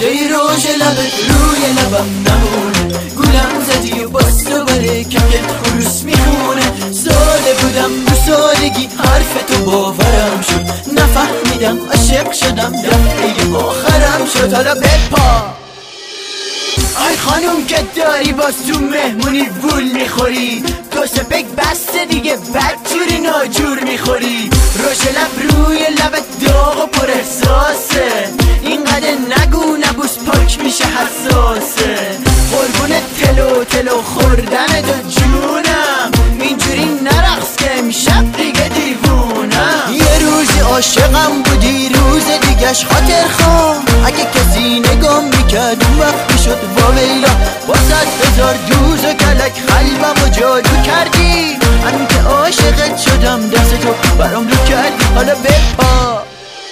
جای روژ لبت روی لبم نمونه، گولم زدی و باز دوباره کمکت خروس میخونه. ساده بودم رو سادگی حرف تو باورم شد، نفهمیدم عاشق شدم دفعه آخرم شد. حالا بپا آی خانوم که داری باز تو مهمونی وول میخوری، دو سپک بسته دیگه بدجوری ناجور میخوری. روش لب روی لبت داغ و پر احساسه، اینقدر نگو نبوس پاک میشه حساسه. قربون تلو خوردن تو جونم، اینجوری نرقص که امشب دیگه دیوونم. یه روزی عاشقم بودی روز دیگش خاطر خواه، اگه کسی نگام میکرد اون وقت میشد واویلا. با 100,000 دوز و کلک قلبم و جادو کردی، همین که عاشقت شدم دست تو برام رو کردی. حالا بپا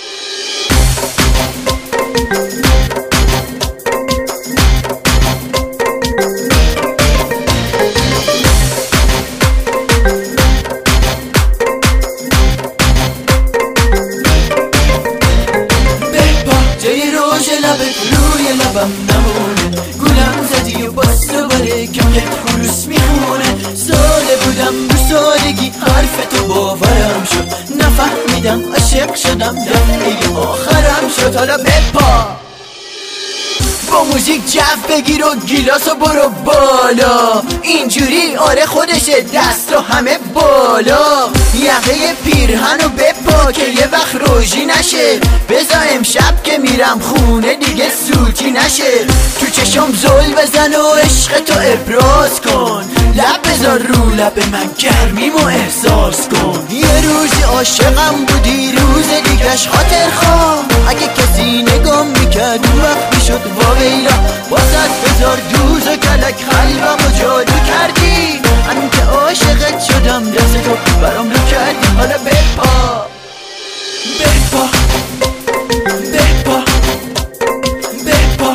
روی لبم نمونه، گولم زدی و باز دوباره کمکت خروس میخونه. ساده بودم رو سادگی حرف تو باورم شد، نفهمیدم عاشق شدم دفعه آخرم شد. حالا بپا با موزیک جو بگیر و گیلاس و برو بالا، اینجوری آره خودشه دست و همه بالا. یقه پیرهن و بپا که یه وقت روژی نشه، بزا امشب که میرم خونه دیگه سوتی نشه. تو چشم زل بزن و عشق تو ابراز کن، لب بذار رو لب من گرمیمو احساس کن. یه روزی عاشقم بودی روز دیگش خاطر خواه، اگه کسی نگام میکرد اون وقت میشد واویلا. با 100,000 دوز و کلک قلبم و جادو کردی، همین که عاشقت شدم دست تو برام رو کردی. حالا بپا بپا بپا بپا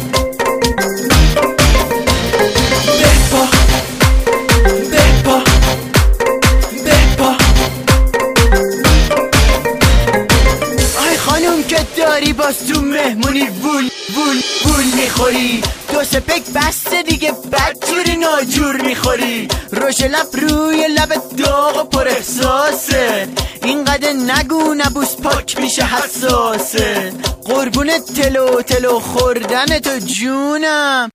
بپا بپا بپا. آی خانوم که داری باز تو مهمونی وول میخوری، دو سپک بسته دیگه بدجوری ناجور میخوری. روش لب روی لب داغ و پر احساسه، اینقدر نگو نبوس پاک میشه حساسه. قربون تلو خوردن تو جونم.